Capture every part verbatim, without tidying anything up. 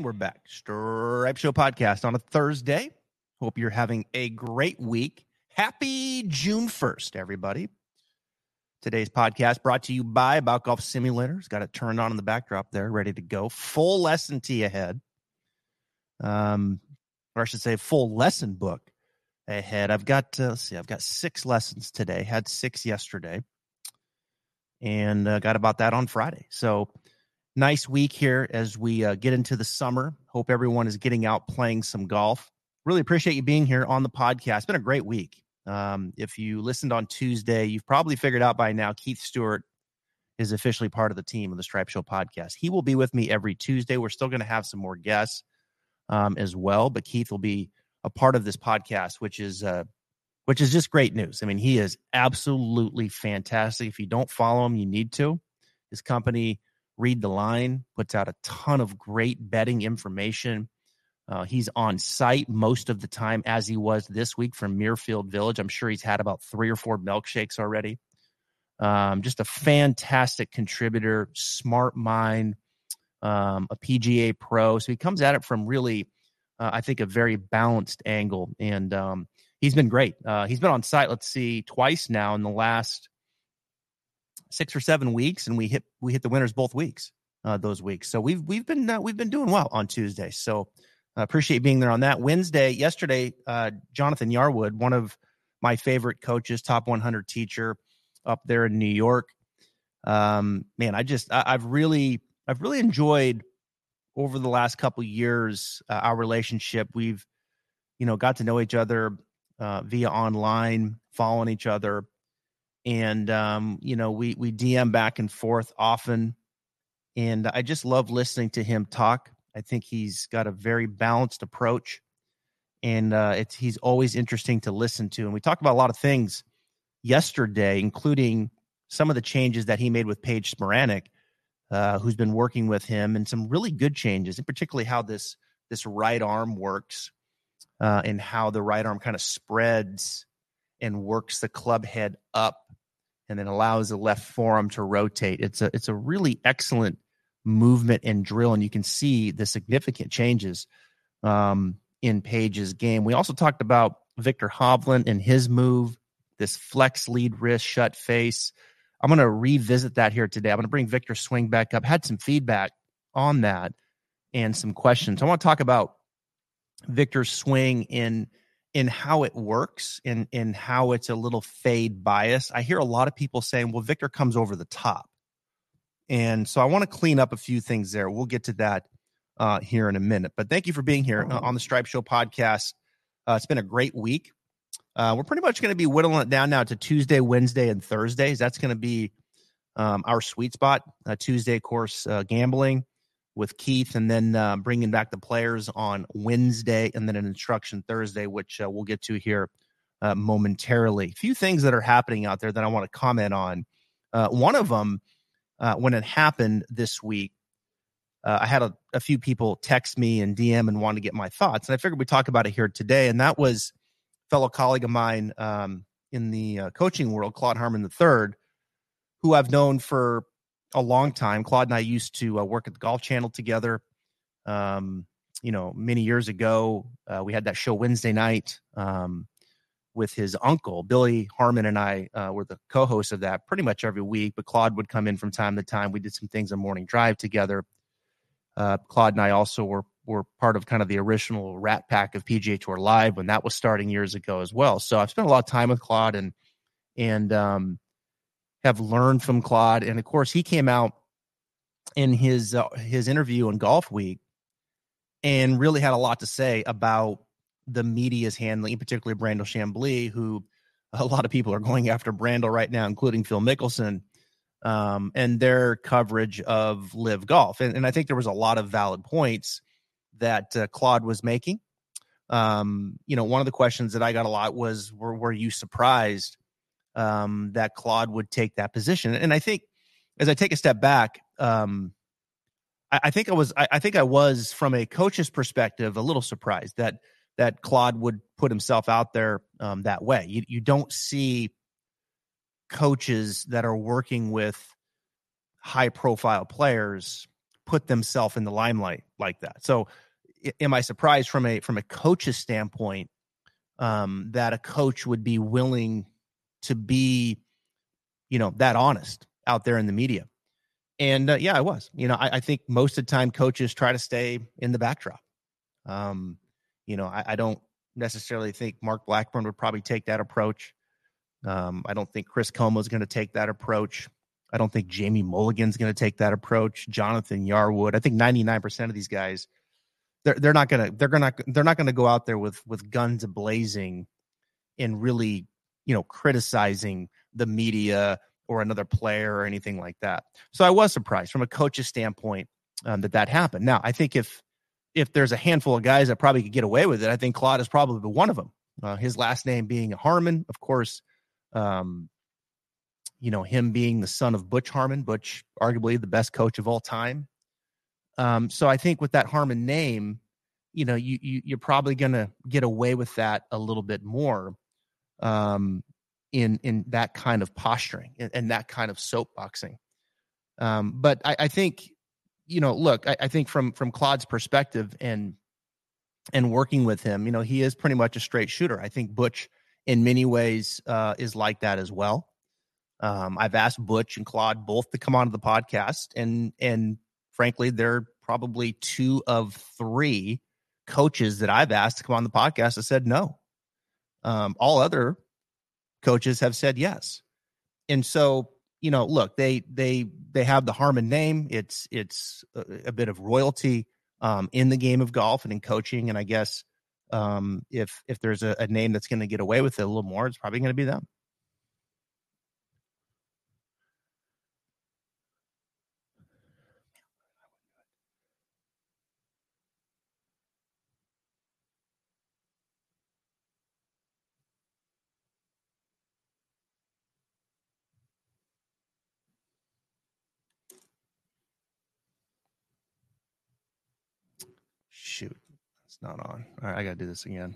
we're back. Stripe Show podcast on a Thursday. Hope you're having a great week. Happy June first, everybody. Today's podcast brought to you by About Golf Simulators. Got it turned on in the backdrop there, ready to go. Full lesson tee ahead. Um, or I should say full lesson book ahead. I've got, uh, let's see, I've got six lessons today. Had six yesterday. And uh, got about that on Friday. So nice week here as we uh, get into the summer. Hope everyone is getting out playing some golf. Really appreciate you being here on the podcast. It's been a great week. Um, if you listened on Tuesday, you've probably figured out by now Keith Stewart is officially part of the team of the Stripe Show podcast. He will be with me every Tuesday. We're still going to have some more guests um, as well, but Keith will be a part of this podcast, which is uh, which is just great news. I mean, he is absolutely fantastic. If you don't follow him, you need to. His company, Read the Line, puts out a ton of great betting information. Uh, he's on site most of the time, as he was this week from Muirfield Village. I'm sure he's had about three or four milkshakes already. Um, just a fantastic contributor, smart mind, um, a P G A pro. So he comes at it from really, uh, I think, a very balanced angle. And um, he's been great. Uh, he's been on site, let's see, twice now in the last six or seven weeks, and we hit we hit the winners both weeks, uh, those weeks. So we've we've been uh, we've been doing well on Tuesday. So I uh, appreciate being there on that. Wednesday, yesterday, uh, Jonathan Yarwood, one of my favorite coaches, top one hundred teacher up there in New York. Um, man, I just I, I've really I've really enjoyed over the last couple of years uh, our relationship. We've you know got to know each other uh, via online, following each other. And, um, you know, we, we D M back and forth often. And I just love listening to him talk. I think he's got a very balanced approach. And uh, it's he's always interesting to listen to. And we talked about a lot of things yesterday, including some of the changes that he made with Paige Smaranek, uh, who's been working with him, and some really good changes, and particularly how this, this right arm works uh, and how the right arm kind of spreads and works the club head up and then allows the left forearm to rotate. It's a it's a really excellent movement and drill, and you can see the significant changes um, in Paige's game. We also talked about Viktor Hovland and his move, this flex lead wrist shut face. I'm going to revisit that here today. I'm going to bring Viktor's swing back up. Had some feedback on that and some questions. I want to talk about Viktor's swing in in how it works and in how it's a little fade bias. I hear a lot of people saying, well, Viktor comes over the top. And so I want to clean up a few things there. We'll get to that uh, here in a minute. But thank you for being here uh, on the Stripe Show podcast. Uh, it's been a great week. Uh, we're pretty much going to be whittling it down now to Tuesday, Wednesday, and Thursdays. That's going to be um, our sweet spot. Uh, Tuesday, of course, uh, gambling with Keith, and then uh, bringing back the players on Wednesday, and then an instruction Thursday, which uh, we'll get to here uh, momentarily. A few things that are happening out there that I want to comment on. Uh, one of them, uh, when it happened this week, uh, I had a, a few people text me and D M and want to get my thoughts, and I figured we'd talk about it here today, and that was a fellow colleague of mine um, in the uh, coaching world, Claude Harmon the third, who I've known for a long time. Claude and I used to uh, work at the Golf Channel together. Um, you know, many years ago, uh, we had that show Wednesday night um, with his uncle, Billy Harmon, and I uh, were the co-hosts of that pretty much every week. But Claude would come in from time to time. We did some things on Morning Drive together. Uh, Claude and I also were were part of kind of the original Rat Pack of P G A Tour Live when that was starting years ago as well. So I've spent a lot of time with Claude and and um, have learned from Claude. And of course, he came out in his uh, his interview on Golf Week and really had a lot to say about the media's handling, particularly Brandel Chambly, who a lot of people are going after Brandel right now, including Phil Mickelson, um, and their coverage of Live Golf. And, and I think there was a lot of valid points that uh, Claude was making. Um, you know, one of the questions that I got a lot was, were, were you surprised um, that Claude would take that position? And I think as I take a step back, um, I, I think I was, I, I think I was from a coach's perspective, a little surprised that, that Claude would put himself out there um, that way. You, you don't see coaches that are working with high profile players put themselves in the limelight like that. So am I surprised from a, from a coach's standpoint, um, that a coach would be willing to be, you know, that honest out there in the media? And uh, yeah, I was, you know, I, I think most of the time coaches try to stay in the backdrop. Um, you know, I, I don't necessarily think Mark Blackburn would probably take that approach. Um, I don't think Chris Como is going to take that approach. I don't think Jamie Mulligan's going to take that approach. Jonathan Yarwood. I think ninety-nine percent of these guys, they're they're not going to they're going to they're not going to go out there with with guns blazing and really, you know, criticizing the media or another player or anything like that. So I was surprised from a coach's standpoint um, that that happened. Now, I think if if there's a handful of guys that probably could get away with it, I think Claude is probably one of them. Uh, his last name being Harmon, of course. Um, you know, him being the son of Butch Harmon, Butch, arguably the best coach of all time. Um, so I think with that Harmon name, you know, you, you you're probably going to get away with that a little bit more um, in in that kind of posturing and, and that kind of soapboxing. Um, but I, I think, you know, look, I, I think from from Claude's perspective and and working with him, you know, he is pretty much a straight shooter. I think Butch, in many ways, uh, is like that as well. Um, I've asked Butch and Claude both to come onto the podcast, and and frankly, they're probably two of three coaches that I've asked to come on the podcast that said no. Um, all other coaches have said yes, and so you know, look, they they they have the Harmon name. It's it's a, a bit of royalty um, in the game of golf and in coaching, and I guess um, if if there's a, a name that's going to get away with it a little more, it's probably going to be them. Shoot, it's not on. All right, I got to do this again.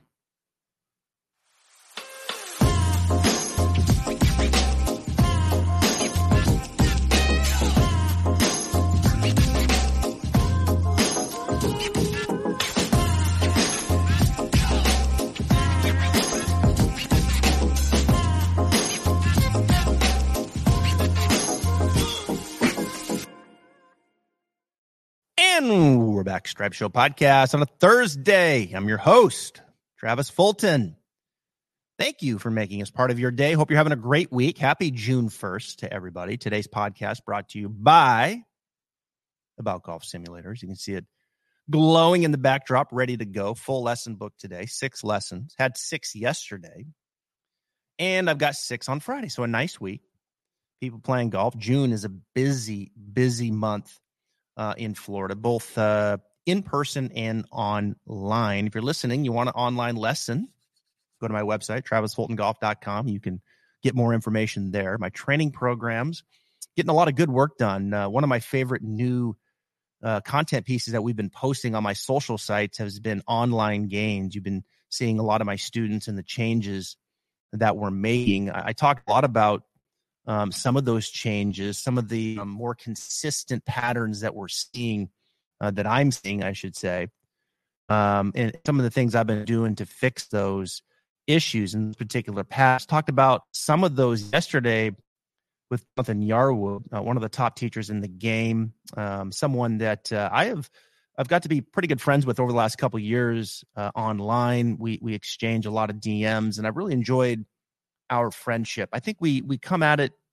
And we're back, Stripe Show Podcast on a Thursday. I'm your host, Travis Fulton. Thank you for making us part of your day. Hope you're having a great week. Happy June first to everybody. Today's podcast brought to you by About Golf Simulators. You can see it glowing in the backdrop, ready to go. Full lesson book today, six lessons. Had six yesterday, and I've got six on Friday. So a nice week. People playing golf. June is a busy, busy month Uh, in Florida, both uh, in person and online. If you're listening, you want an online lesson, go to my website, travis fulton golf dot com. You can get more information there. My training programs, getting a lot of good work done. Uh, one of my favorite new uh, content pieces that we've been posting on my social sites has been online gains. You've been seeing a lot of my students and the changes that we're making. I, I talked a lot about Um, some of those changes, some of the um, more consistent patterns that we're seeing, uh, that I'm seeing, I should say, um, and some of the things I've been doing to fix those issues in this particular past. Talked about some of those yesterday with Jonathan Yarwood, uh, one of the top teachers in the game, um, someone that uh, I have I've got to be pretty good friends with over the last couple of years uh, online. We we exchange a lot of D Ms, and I've really enjoyed our friendship. I think we we come at it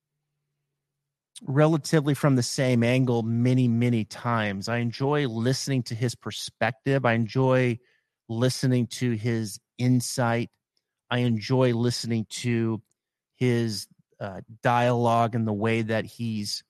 relatively from the same angle many, many times. I enjoy listening to his perspective. I enjoy listening to his insight. I enjoy listening to his uh, dialogue and the way that he's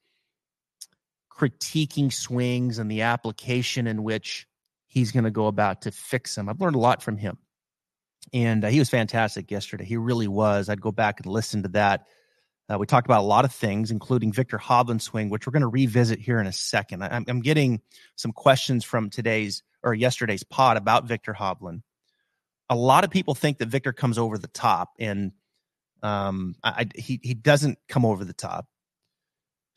critiquing swings and the application in which he's going to go about to fix them. I've learned a lot from him. And uh, he was fantastic yesterday. He really was. I'd go back and listen to that. Uh, we talked about a lot of things, including Viktor Hovland's swing, which we're going to revisit here in a second. I, I'm getting some questions from today's or yesterday's pod about Viktor Hovland. A lot of people think that Viktor comes over the top, and um, I, he he doesn't come over the top.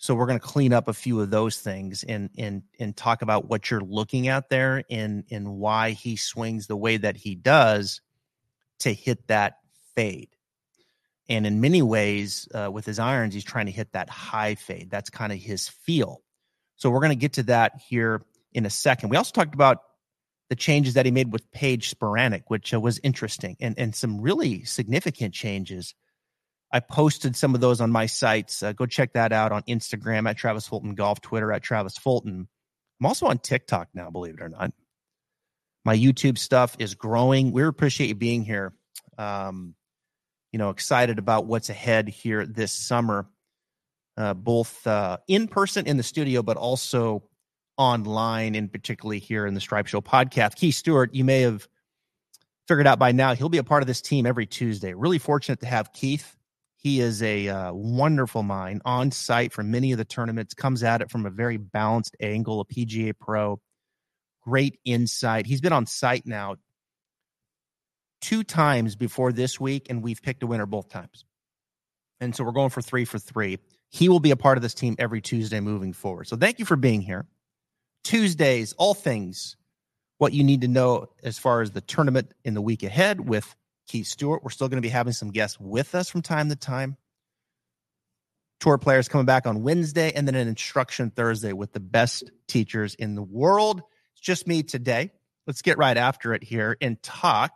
So we're going to clean up a few of those things and and and talk about what you're looking at there and and why he swings the way that he does to hit that fade. And in many ways, uh, with his irons, he's trying to hit that high fade. That's kind of his feel. So we're going to get to that here in a second. We also talked about the changes that he made with Paige Spiranac, which uh, was interesting, and, and some really significant changes. I posted some of those on my sites. Uh, go check that out on Instagram at Travis Fulton Golf, Twitter at Travis Fulton. I'm also on TikTok now, believe it or not. My YouTube stuff is growing. We appreciate you being here. Um, you know, excited about what's ahead here this summer, uh, both uh, in person in the studio, but also online, and particularly here in the Stripe Show podcast. Keith Stewart, you may have figured out by now, he'll be a part of this team every Tuesday. Really fortunate to have Keith. He is a uh, wonderful mind on site for many of the tournaments, comes at it from a very balanced angle, a P G A pro, great insight. He's been on site now two times before this week, and we've picked a winner both times. And so we're going for three for three. He will be a part of this team every Tuesday moving forward. So thank you for being here. Tuesdays, all things, what you need to know as far as the tournament in the week ahead with Keith Stewart. We're still going to be having some guests with us from time to time. Tour players coming back on Wednesday, and then an instruction Thursday with the best teachers in the world. It's just me today. Let's get right after it here and talk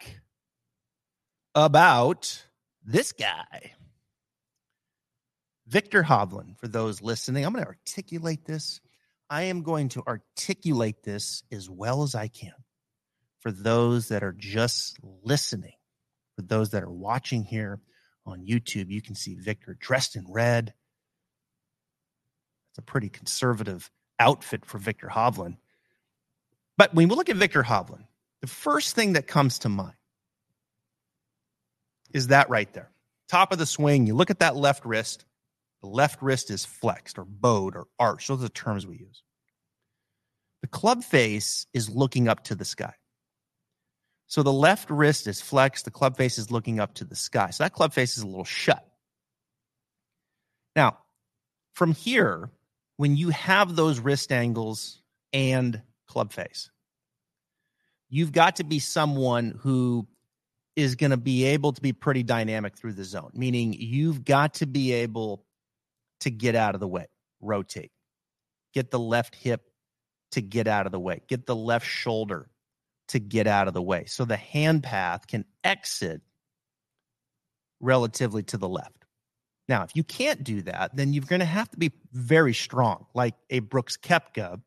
about this guy, Viktor Hovland. For those listening, I'm going to articulate this. I am going to articulate this as well as I can. For those that are just listening, for those that are watching here on YouTube, you can see Viktor dressed in red. It's a pretty conservative outfit for Viktor Hovland. But when we look at Viktor Hovland, the first thing that comes to mind is that right there. Top of the swing, you look at that left wrist. The left wrist is flexed or bowed or arched. Those are the terms we use. The club face is looking up to the sky. So the left wrist is flexed. The club face is looking up to the sky. So that club face is a little shut. Now, from here, when you have those wrist angles and club face, you've got to be someone who is going to be able to be pretty dynamic through the zone, meaning you've got to be able to get out of the way, rotate, get the left hip to get out of the way, get the left shoulder to get out of the way. So the hand path can exit relatively to the left. Now, if you can't do that, then you're going to have to be very strong, like a Brooks Koepka,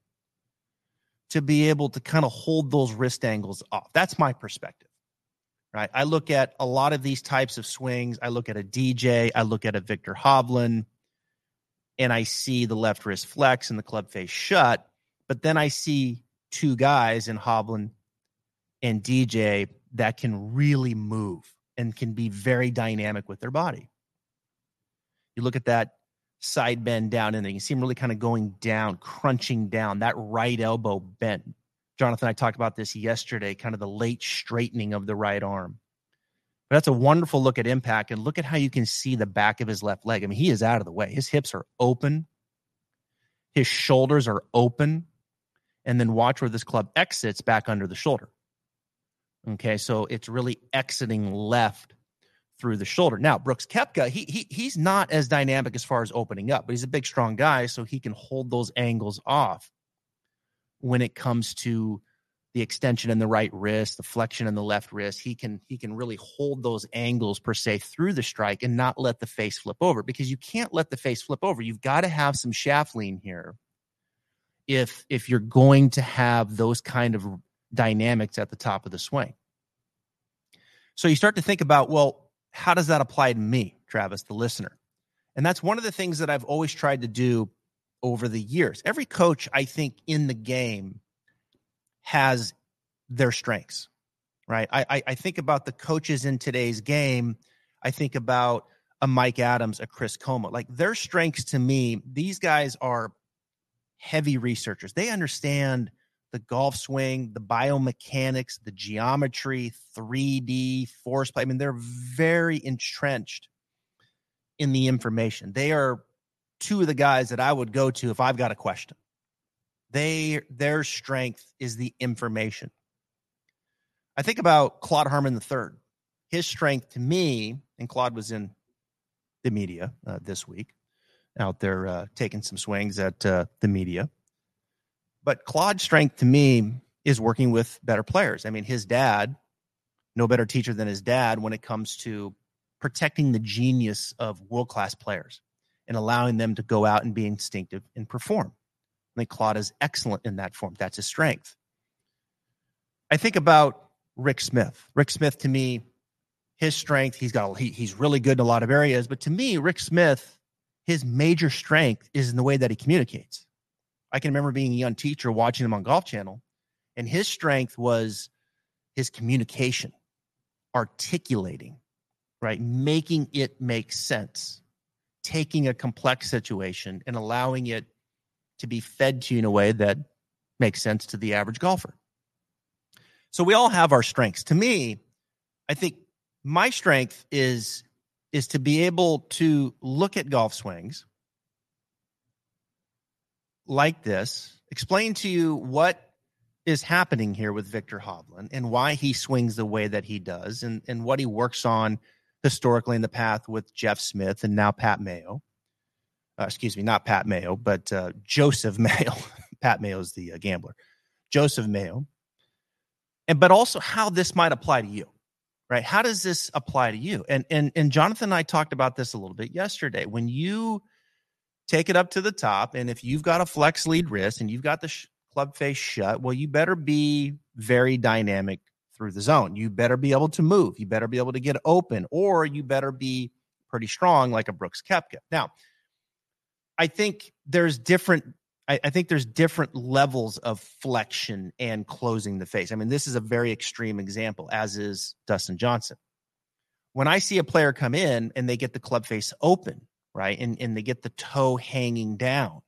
to be able to kind of hold those wrist angles off. That's my perspective. Right. I look at a lot of these types of swings. I look at a D J. I look at a Viktor Hovland, and I see the left wrist flex and the club face shut. But then I see two guys in Hovland and D J that can really move and can be very dynamic with their body. You look at that side bend down, and then you see him really kind of going down, crunching down, that right elbow bent. Jonathan and I talked about this yesterday, kind of the late straightening of the right arm. But that's a wonderful look at impact, and look at how you can see the back of his left leg. I mean, he is out of the way. His hips are open. His shoulders are open. And then watch where this club exits back under the shoulder. Okay, so it's really exiting left through the shoulder. Now, Brooks Koepka, he, he, he's not as dynamic as far as opening up, but he's a big, strong guy, so he can hold those angles off when it comes to the extension in the right wrist, the flexion in the left wrist. He can he can really hold those angles, per se, through the strike and not let the face flip over, because you can't let the face flip over. You've got to have some shaft lean here if if you're going to have those kind of dynamics at the top of the swing. So you start to think about, well, how does that apply to me, Travis, the listener? And that's one of the things that I've always tried to do over the years. Every coach, I think, in the game has their strengths, right? I, I, I think about the coaches in today's game. I think about a Mike Adams, a Chris Coma. Like, their strengths to me, these guys are heavy researchers. They understand the golf swing, the biomechanics, the geometry, three D, force play. I mean, they're very entrenched in the information. They are two of the guys that I would go to if I've got a question. They, their strength is the information. I think about Claude Harmon the third. His strength to me, and Claude was in the media uh, this week, out there uh, taking some swings at uh, the media. But Claude's strength to me is working with better players. I mean, his dad, no better teacher than his dad when it comes to protecting the genius of world-class players and allowing them to go out and be instinctive and perform. I think Claude is excellent in that form. That's his strength. I think about Rick Smith. Rick Smith, to me, his strength, he's got he, he's really good in a lot of areas. But to me, Rick Smith, his major strength is in the way that he communicates. I can remember being a young teacher watching him on Golf Channel, and his strength was his communication, articulating, right? Making it make sense, taking a complex situation and allowing it to be fed to you in a way that makes sense to the average golfer. So we all have our strengths. To me, I think my strength is, is to be able to look at golf swings like this, explain to you what is happening here with Viktor Hovland and why he swings the way that he does and, and what he works on historically in the path with Jeff Smith and now Pat Mayo. Uh, excuse me, not Pat Mayo, but uh, Joseph Mayo. Pat Mayo is the uh, gambler. Joseph Mayo. And but also how this might apply to you, right? How does this apply to you? And and and Jonathan and I talked about this a little bit yesterday. When you take it up to the top, and if you've got a flex lead wrist and you've got the sh- club face shut, well, you better be very dynamic through the zone. You better be able to move. You better be able to get open, or you better be pretty strong like a Brooks Koepka. Now, I think there's different I, I think there's different levels of flexion and closing the face. I mean, this is a very extreme example, as is Dustin Johnson. When I see a player come in and they get the club face open, right, and, and they get the toe hanging down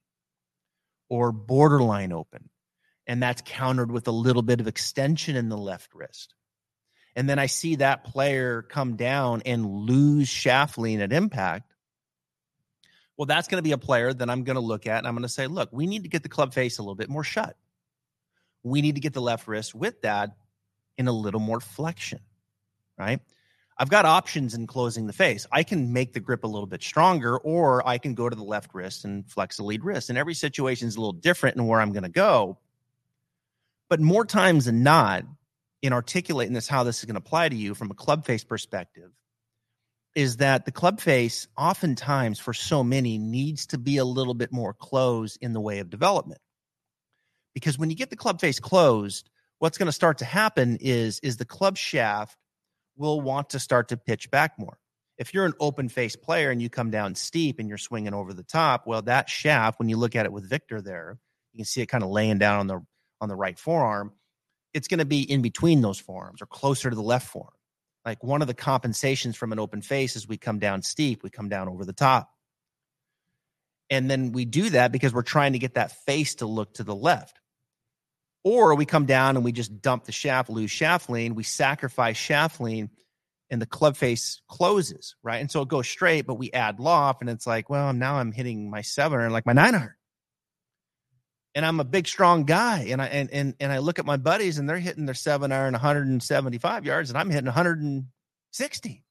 or borderline open, and that's countered with a little bit of extension in the left wrist, and then I see that player come down and lose shaft lean at impact, well, that's going to be a player that I'm going to look at and I'm going to say, look, we need to get the club face a little bit more shut. We need to get the left wrist with that in a little more flexion, right? I've got options in closing the face. I can make the grip a little bit stronger, or I can go to the left wrist and flex the lead wrist. And every situation is a little different in where I'm going to go. But more times than not, in articulating this, how this is going to apply to you from a club face perspective, is that the club face oftentimes for so many needs to be a little bit more closed in the way of development. Because when you get the club face closed, what's going to start to happen is, is the club shaft will want to start to pitch back more. If you're an open face player and you come down steep and you're swinging over the top, well, that shaft, when you look at it with Viktor there, you can see it kind of laying down on the, on the right forearm. It's going to be in between those forearms or closer to the left forearm. Like one of the compensations from an open face is we come down steep, we come down over the top. And then we do that because we're trying to get that face to look to the left. Or we come down and we just dump the shaft, lose shaft lean, we sacrifice shaft lean, and the club face closes, right? And so it goes straight, but we add loft, and it's like, well, now I'm hitting my seven iron like my nine iron. And I'm a big, strong guy, and I and and and I look at my buddies, and they're hitting their seven iron one hundred seventy-five yards, and I'm hitting one hundred sixty.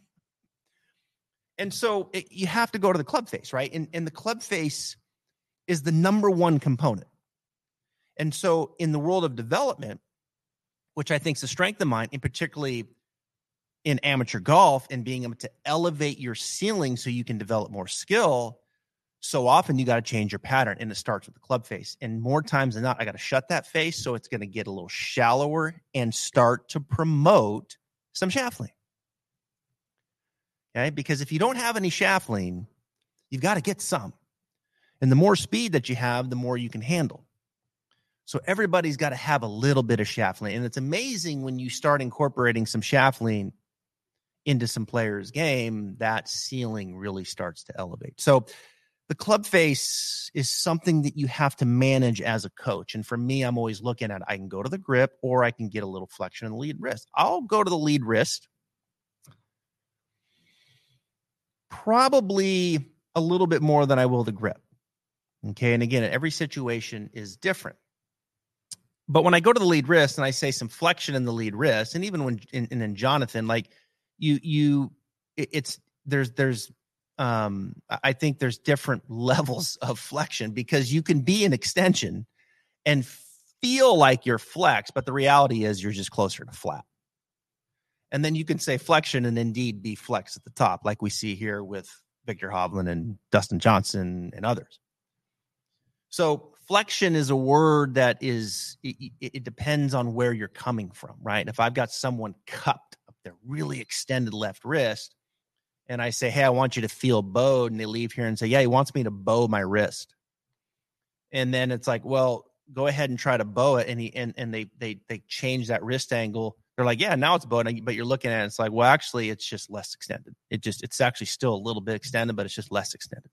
And so it, you have to go to the club face, right? And and the club face is the number one component. And so in the world of development, which I think is a strength of mine, and particularly in amateur golf, and being able to elevate your ceiling so you can develop more skill, so often you got to change your pattern, and it starts with the club face. And more times than not, I got to shut that face so it's going to get a little shallower and start to promote some shaft lean. Okay? Because if you don't have any shaft lean, you've got to get some. And the more speed that you have, the more you can handle. So everybody's got to have a little bit of shaft lean. And it's amazing when you start incorporating some shaft lean into some players' game, that ceiling really starts to elevate. So the club face is something that you have to manage as a coach. And for me, I'm always looking at, I can go to the grip, or I can get a little flexion in the lead wrist. I'll go to the lead wrist probably a little bit more than I will the grip. Okay. And again, every situation is different. But when I go to the lead wrist and I say some flexion in the lead wrist, and even when in, in, in Jonathan, like you, you, it, it's there's, there's, um, I think there's different levels of flexion, because you can be an extension and feel like you're flexed, but the reality is you're just closer to flat. And then you can say flexion and indeed be flexed at the top, like we see here with Viktor Hovland and Dustin Johnson and others. So flexion is a word that is, it, it depends on where you're coming from, right? If I've got someone cupped up their really extended left wrist, and I say, hey, I want you to feel bowed, and they leave here and say, yeah, he wants me to bow my wrist. And then it's like, well, go ahead and try to bow it. And he, and, and they, they, they change that wrist angle. They're like, yeah, now it's bowed, but you're looking at it. It's like, well, actually it's just less extended. It just, it's actually still a little bit extended, but it's just less extended.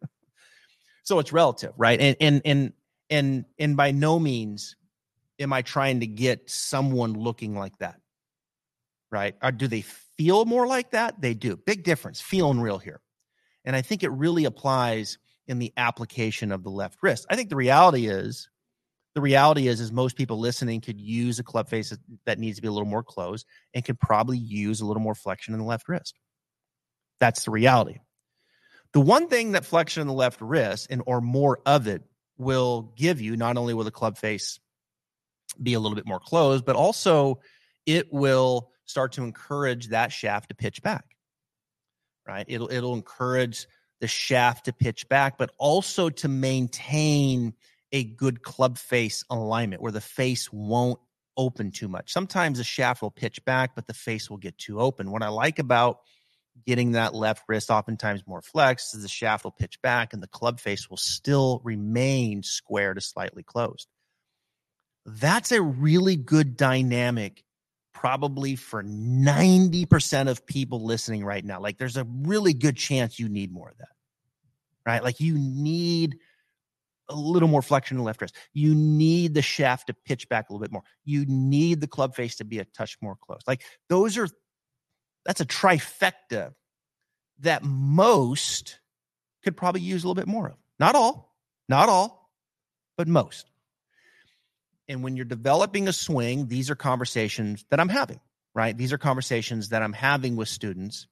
So it's relative, right? And, and, and, and, and by no means am I trying to get someone looking like that, right? Or do they feel more like that? They do. Big difference, feeling real here. And I think it really applies in the application of the left wrist. I think the reality is, the reality is, is most people listening could use a club face that needs to be a little more closed and could probably use a little more flexion in the left wrist. That's the reality. The one thing that flexion in the left wrist, and or more of it, will give you, not only will the club face be a little bit more closed, but also it will start to encourage that shaft to pitch back, right? It'll, it'll encourage the shaft to pitch back, but also to maintain a good club face alignment where the face won't open too much. Sometimes the shaft will pitch back, but the face will get too open. What I like about getting that left wrist oftentimes more flexed is the shaft will pitch back and the club face will still remain square to slightly closed. That's a really good dynamic, probably for ninety percent of people listening right now. Like, there's a really good chance you need more of that, right? Like, you need a little more flexion in the left wrist. You need the shaft to pitch back a little bit more. You need the club face to be a touch more closed. Like, those are, that's a trifecta that most could probably use a little bit more of. Not all, not all, but most. And when you're developing a swing, these are conversations that I'm having, right? These are conversations that I'm having with students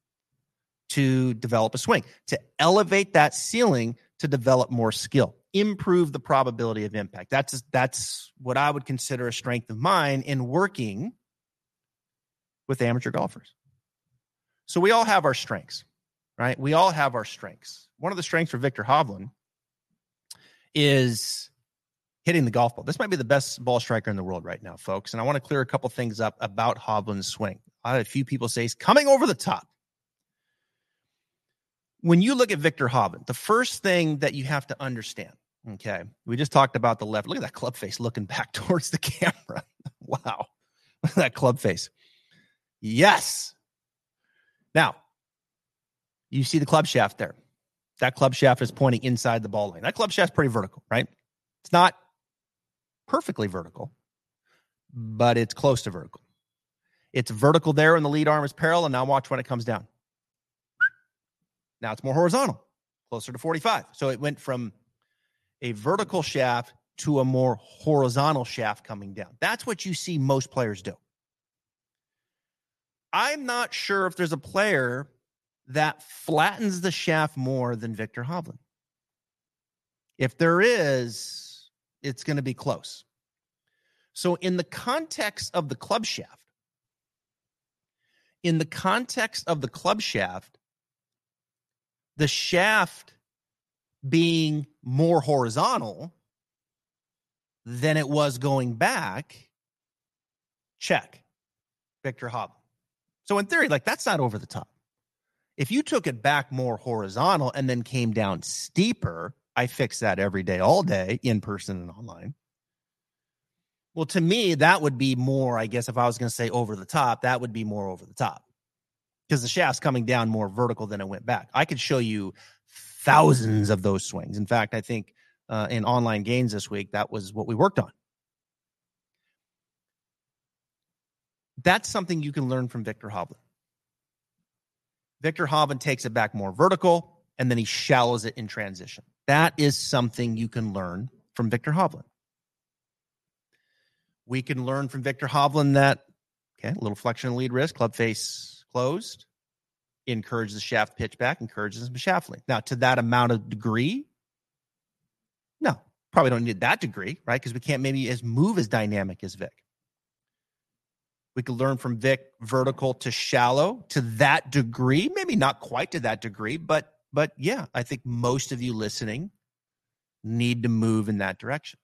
to develop a swing, to elevate that ceiling, to develop more skill, improve the probability of impact. That's, that's what I would consider a strength of mine in working with amateur golfers. So we all have our strengths, right? We all have our strengths. One of the strengths for Viktor Hovland is hitting the golf ball. This might be the best ball striker in the world right now, folks. And I want to clear a couple things up about Hovland's swing. I had a few people say he's coming over the top. When you look at Viktor Hovland, the first thing that you have to understand, okay, we just talked about the left. Look at that club face looking back towards the camera. Wow. Look at that club face. Yes. Now, you see the club shaft there. That club shaft is pointing inside the ball lane. That club shaft's pretty vertical, right? It's not perfectly vertical, but it's close to vertical. It's vertical there, and the lead arm is parallel, and now watch when it comes down. Now it's more horizontal, closer to forty-five. So it went from a vertical shaft to a more horizontal shaft coming down. That's what you see most players do. I'm not sure if there's a player that flattens the shaft more than Viktor Hovland. If there is, it's going to be close. So in the context of the club shaft, in the context of the club shaft, the shaft being more horizontal than it was going back, check, Viktor Hovland. So in theory, like, that's not over the top. If you took it back more horizontal and then came down steeper, I fix that every day, all day, in person and online. Well, to me, that would be more, I guess, if I was going to say over the top, that would be more over the top. Because the shaft's coming down more vertical than it went back. I could show you thousands of those swings. In fact, I think uh, in online gains this week, that was what we worked on. That's something you can learn from Viktor Hovland. Viktor Hovland takes it back more vertical, and then he shallows it in transition. That is something you can learn from Viktor Hovland. We can learn from Viktor Hovland that, okay, a little flexion in lead wrist, club face closed, encourages the shaft pitch back, encourages some shaft length. Now, to that amount of degree, no, probably don't need that degree, right? Because we can't maybe as move as dynamic as Vic. We could learn from Vic vertical to shallow to that degree, maybe not quite to that degree, but but yeah, I think most of you listening need to move in that direction.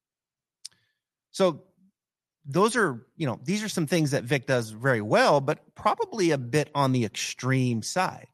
So those are, you know, these are some things that Vic does very well, but probably a bit on the extreme side.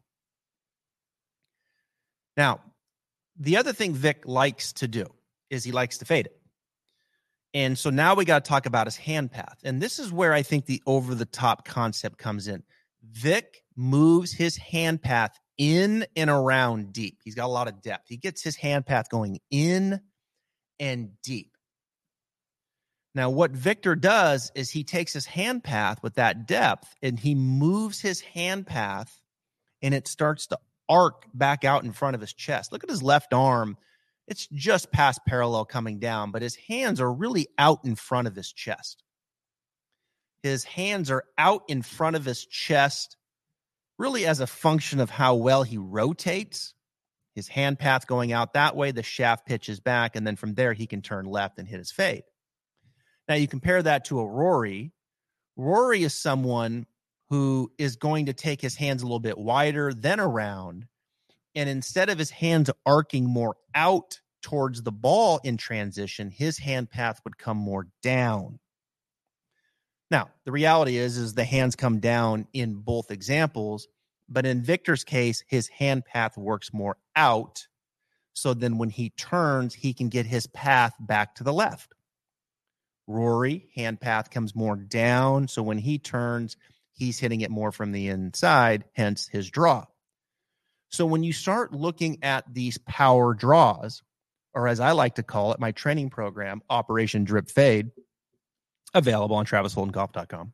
Now, the other thing Vic likes to do is he likes to fade it. And so now we got to talk about his hand path. And this is where I think the over-the-top concept comes in. Vic moves his hand path in and around deep. He's got a lot of depth. He gets his hand path going in and deep. Now, what Viktor does is he takes his hand path with that depth and he moves his hand path and it starts to arc back out in front of his chest. Look at his left arm. It's just past parallel coming down, but his hands are really out in front of his chest. His hands are out in front of his chest really as a function of how well he rotates. His hand path going out that way, the shaft pitches back, and then from there he can turn left and hit his fade. Now, you compare that to a Rory. Rory is someone who is going to take his hands a little bit wider, then around, and instead of his hands arcing more out towards the ball in transition, his hand path would come more down. Now, the reality is, is the hands come down in both examples, but in Viktor's case, his hand path works more out, so then when he turns, he can get his path back to the left. Rory, hand path comes more down, so when he turns, he's hitting it more from the inside, hence his draw. So when you start looking at these power draws, or as I like to call it, my training program, Operation Drip Fade, available on travis holden golf dot com,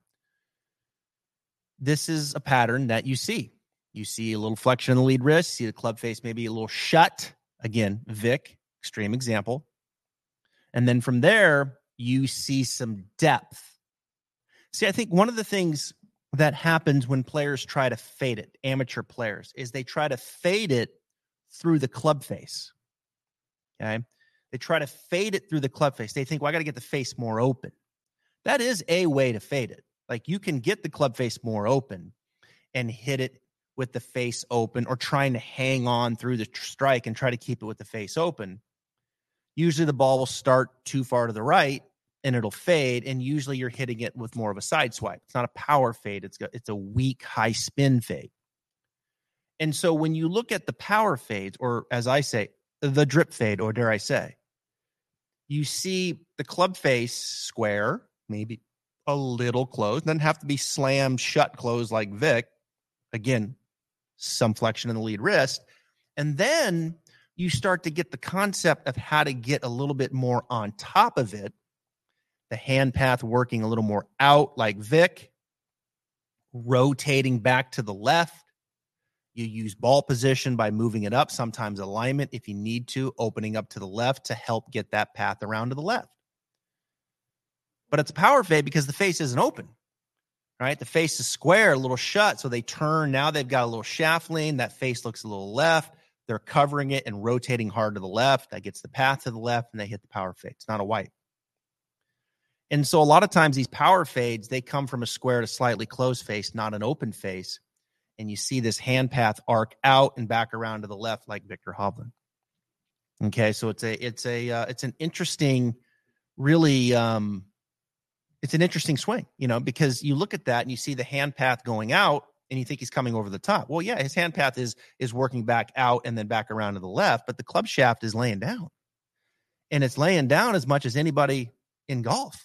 this is a pattern that you see. You see a little flexion in the lead wrist, see the club face maybe a little shut. Again, Vic, extreme example. And then from there, you see some depth. See, I think one of the things that happens when players try to fade it, amateur players, is they try to fade it through the club face. Okay? They try to fade it through the club face. They think, well, I got to get the face more open. That is a way to fade it. Like, you can get the club face more open and hit it with the face open, or trying to hang on through the strike and try to keep it with the face open. Usually the ball will start too far to the right and it'll fade, and usually you're hitting it with more of a side swipe. It's not a power fade. It's got, it's a weak high spin fade. And so when you look at the power fades, or as I say, the drip fade, or dare I say, you see the club face square, maybe a little closed. Doesn't have to be slammed shut closed like Vic. Again, some flexion in the lead wrist. And then you start to get the concept of how to get a little bit more on top of it. The hand path working a little more out like Vic, rotating back to the left. You use ball position by moving it up, sometimes alignment if you need to, opening up to the left to help get that path around to the left. But it's a power fade because the face isn't open, right? The face is square, a little shut, so they turn. Now they've got a little shaft lean. That face looks a little left. They're covering it and rotating hard to the left. That gets the path to the left, and they hit the power fade. It's not a wipe. And so a lot of times these power fades, they come from a square to slightly closed face, not an open face. And you see this hand path arc out and back around to the left like Viktor Hovland. Okay, so it's a it's a uh, it's an interesting, really um, it's an interesting swing, you know, because you look at that and you see the hand path going out and you think he's coming over the top. Well, yeah, his hand path is is working back out and then back around to the left, but the club shaft is laying down, and it's laying down as much as anybody in golf.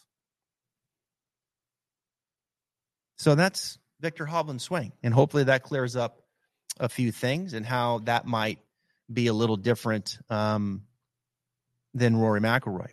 So that's Viktor Hovland's swing, and hopefully that clears up a few things and how that might be a little different um, than Rory McIlroy.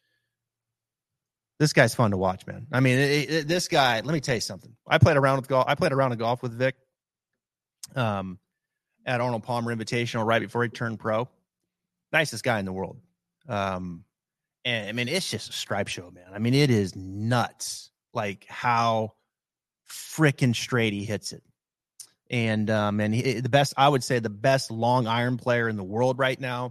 This guy's fun to watch, man. I mean, it, it, this guy. Let me tell you something. I played around with golf. I played around in golf with Vic, um, at Arnold Palmer Invitational right before he turned pro. Nicest guy in the world. Um, and I mean, it's just a stripe show, man. I mean, it is nuts, like how freaking straight he hits it. And um, and he, the best, I would say, the best long iron player in the world right now.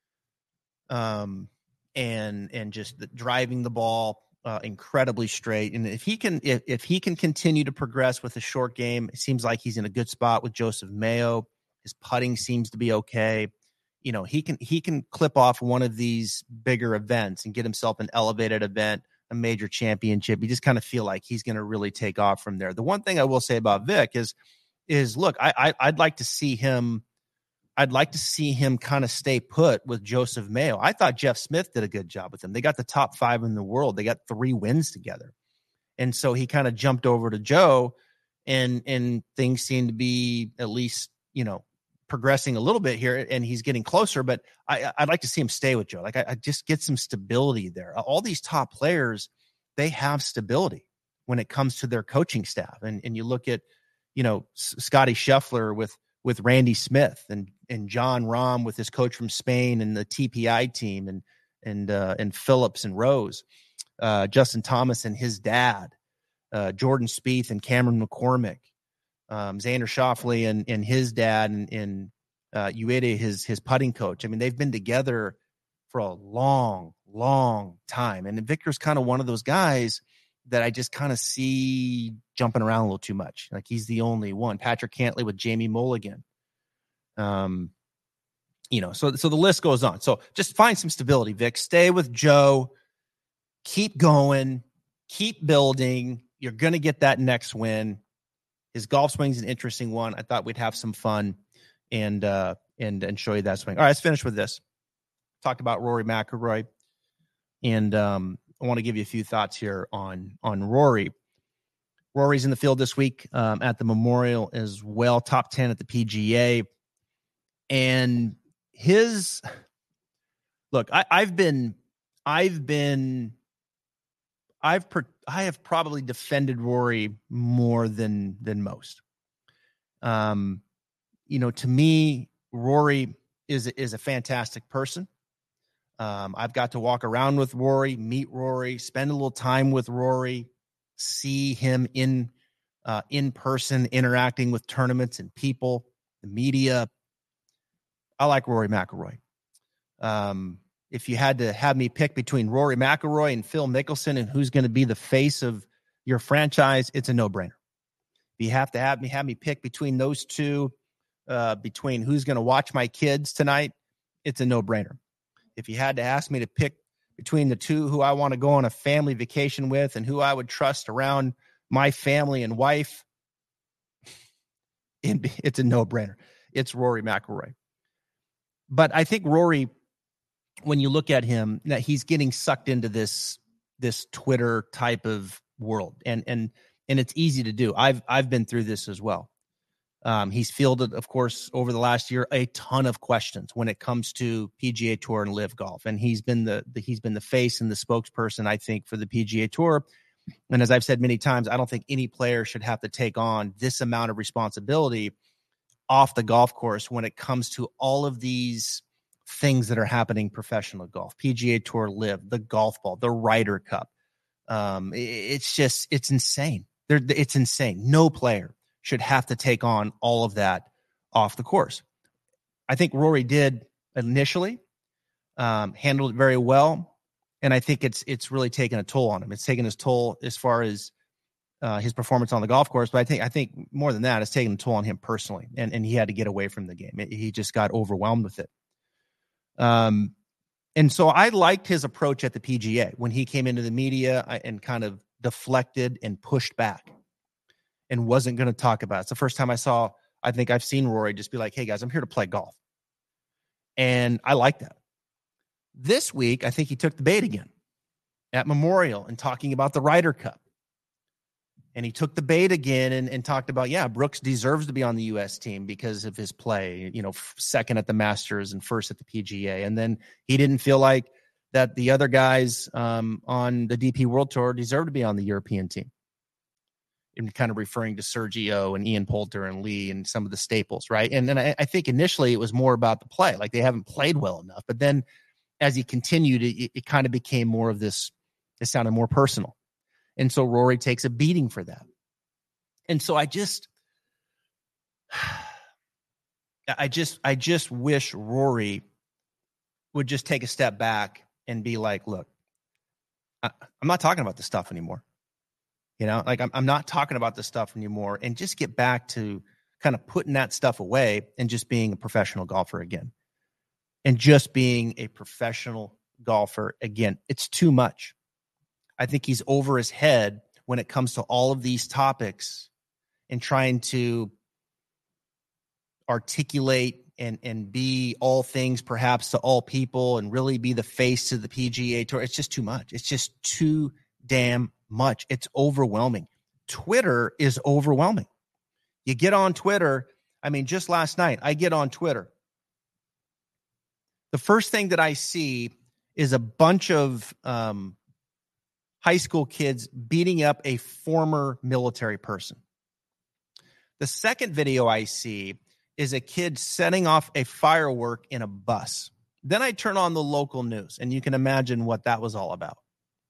Um, and and just the, driving the ball uh, incredibly straight. And if he can, if if he can continue to progress with the short game, it seems like he's in a good spot with Joseph Mayo. His putting seems to be okay. You know, he can he can clip off one of these bigger events and get himself an elevated event, a major championship. You just kind of feel like he's going to really take off from there. The one thing I will say about Vic is. Is look, I, I I'd like to see him. I'd like to see him kind of stay put with Joseph Mayo. I thought Jeff Smith did a good job with him. They got the top five in the world. They got three wins together, and so he kind of jumped over to Joe, and and things seem to be at least you know progressing a little bit here, and he's getting closer. But I I'd like to see him stay with Joe. Like I, I just get some stability there. All these top players, they have stability when it comes to their coaching staff, and and you look at. You know, Scotty Scheffler with with Randy Smith and and John Rahm with his coach from Spain and the T P I team and and uh, and Phillips and Rose, uh, Justin Thomas and his dad, uh, Jordan Spieth and Cameron McCormick, um, Xander Schauffele and and his dad and, and uh, Ueda, his his putting coach. I mean, they've been together for a long, long time, and Victor's kind of one of those guys that I just kind of see jumping around a little too much. Like he's the only one. Patrick Cantlay with Jamie Mulligan. Um, you know, so so the list goes on. So just find some stability, Vic. Stay with Joe. Keep going. Keep building. You're going to get that next win. His golf swing's an interesting one. I thought we'd have some fun and uh, and and show you that swing. All right, let's finish with this. Talked about Rory McIlroy, and um, I want to give you a few thoughts here on, on Rory. Rory's in the field this week um, at the Memorial as well, top ten at the P G A. And his look, I, I've been, I've been, I've, per, I have probably defended Rory more than, than most. Um, you know, to me, Rory is, is a fantastic person. Um, I've got to walk around with Rory, meet Rory, spend a little time with Rory, see him in uh, in person, interacting with tournaments and people, the media. I like Rory McIlroy. Um, if you had to have me pick between Rory McIlroy and Phil Mickelson and who's going to be the face of your franchise, it's a no-brainer. If you have to have me have me pick between those two, uh, between who's going to watch my kids tonight, it's a no-brainer. If you had to ask me to pick between the two who I want to go on a family vacation with and who I would trust around my family and wife, it's a no-brainer. It's Rory McIlroy. But I think Rory, when you look at him, that he's getting sucked into this this Twitter type of world, and and and it's easy to do. I've I've been through this as well. Um, he's fielded, of course, over the last year, a ton of questions when it comes to P G A Tour and Live Golf, and he's been the, the he's been the face and the spokesperson, I think, for the P G A Tour. And as I've said many times, I don't think any player should have to take on this amount of responsibility off the golf course when it comes to all of these things that are happening professional golf, P G A Tour Live, the golf ball, the Ryder Cup. Um, it, it's just it's insane. They're, it's insane. No player should have to take on all of that off the course. I think Rory did initially, um, handled it very well, and I think it's it's really taken a toll on him. It's taken his toll as far as uh, his performance on the golf course, but I think I think more than that, it's taken a toll on him personally, and and he had to get away from the game. It, he just got overwhelmed with it. Um, and so I liked his approach at the P G A when he came into the media and kind of deflected and pushed back and wasn't going to talk about it. It's the first time I saw, I think I've seen Rory just be like, hey guys, I'm here to play golf. And I like that. This week, I think he took the bait again at Memorial and talking about the Ryder Cup. And he took the bait again and, and talked about, yeah, Brooks deserves to be on the U S team because of his play, you know, f- second at the Masters and first at the P G A. And then he didn't feel like that the other guys um, on the D P World Tour deserve to be on the European team. and kind of referring to Sergio and Ian Poulter and Lee and some of the staples, right? And then I, I think initially it was more about the play, like they haven't played well enough. But then as he continued, it, it kind of became more of this, it sounded more personal. And so Rory takes a beating for that. And so I just, I just, I just wish Rory would just take a step back and be like, look, I, I'm not talking about this stuff anymore. You know, like I'm, I'm not talking about this stuff anymore, and just get back to kind of putting that stuff away and just being a professional golfer again. And just being a professional golfer again. It's too much. I think he's over his head when it comes to all of these topics and trying to articulate and, and be all things perhaps to all people and really be the face to the P G A Tour. It's just too much. It's just too damn much. It's overwhelming. Twitter is overwhelming. You get on Twitter. I mean, just last night, I get on Twitter. The first thing that I see is a bunch of um, high school kids beating up a former military person. The second video I see is a kid setting off a firework in a bus. Then I turn on the local news, and you can imagine what that was all about.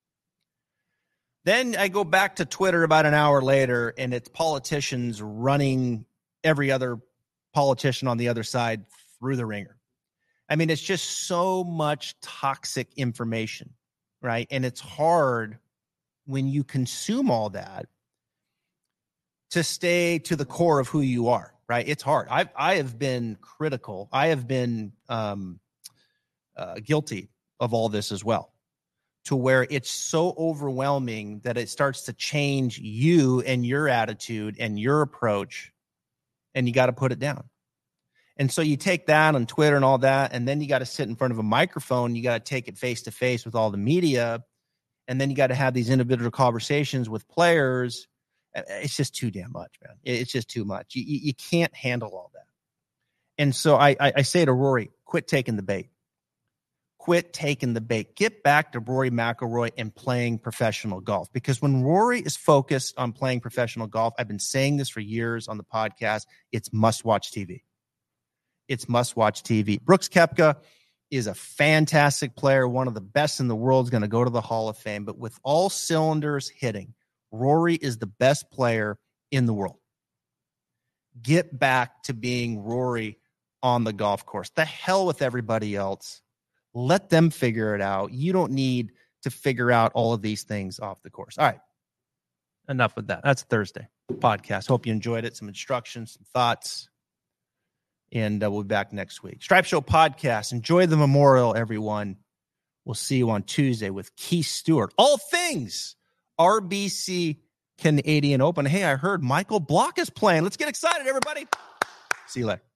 Then I go back to Twitter about an hour later, and it's politicians running every other politician on the other side through the ringer. I mean, it's just so much toxic information, right? And it's hard when you consume all that to stay to the core of who you are, right? It's hard. I've, I have been critical. I have been um, uh, guilty of all this as well, to where it's so overwhelming that it starts to change you and your attitude and your approach, and you got to put it down. And so you take that on Twitter and all that, and then you got to sit in front of a microphone. You got to take it face to face with all the media, and then you got to have these individual conversations with players. It's just too damn much, man. It's just too much. You, you can't handle all that. And so I, I, I say to Rory, quit taking the bait. Quit taking the bait. Get back to Rory McIlroy and playing professional golf. Because when Rory is focused on playing professional golf, I've been saying this for years on the podcast, it's must-watch T V. It's must-watch T V. Brooks Koepka is a fantastic player, one of the best in the world, is going to go to the Hall of Fame. But with all cylinders hitting, Rory is the best player in the world. Get back to being Rory on the golf course. The hell with everybody else. Let them figure it out. You don't need to figure out all of these things off the course. All right. Enough with that. That's Thursday podcast. Hope you enjoyed it. Some instructions, some thoughts. And uh, we'll be back next week. Stripe Show podcast. Enjoy the Memorial, everyone. We'll see you on Tuesday with Keith Stewart. All things R B C Canadian Open. Hey, I heard Michael Block is playing. Let's get excited, everybody. See you later.